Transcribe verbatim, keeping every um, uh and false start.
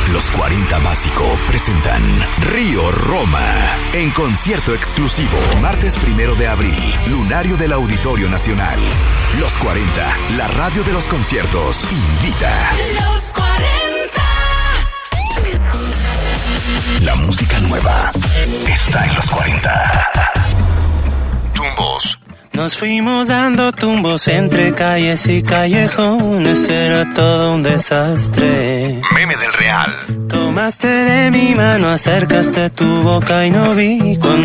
Los cuarenta Básico presentan Río Roma en concierto exclusivo. Martes primero de abril, Lunario del Auditorio Nacional. Los cuarenta, la radio de los conciertos, invita. Los cuarenta. La música nueva está en los cuarenta. Tumbos. Nos fuimos dando tumbos entre calles y callejones, era todo un desastre. Meme del Real. Tomaste de mi mano, acercaste tu boca y no vi cuando